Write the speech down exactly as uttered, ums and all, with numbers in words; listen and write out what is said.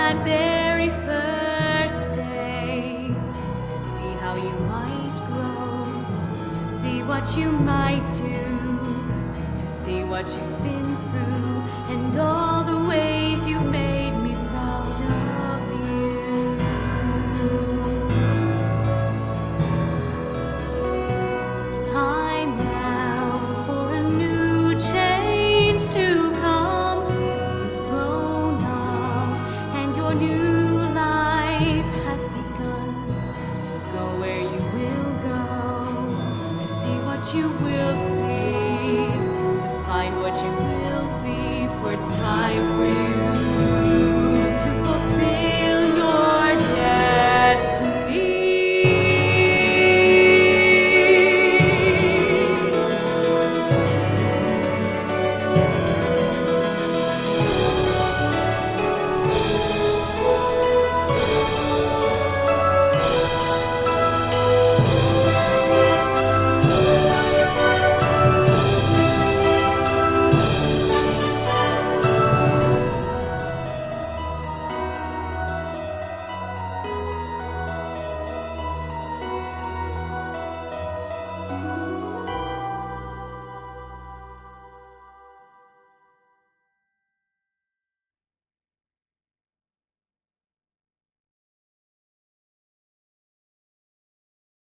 that very first day, to see how you might grow, to see what you might do, to see what you've been through, and all the ways you've made me proud of you. It's time now for a new change to come. You've grown up and your new life has begun. To go where you will go, to see what you will see, to find what you will be, for it's time for you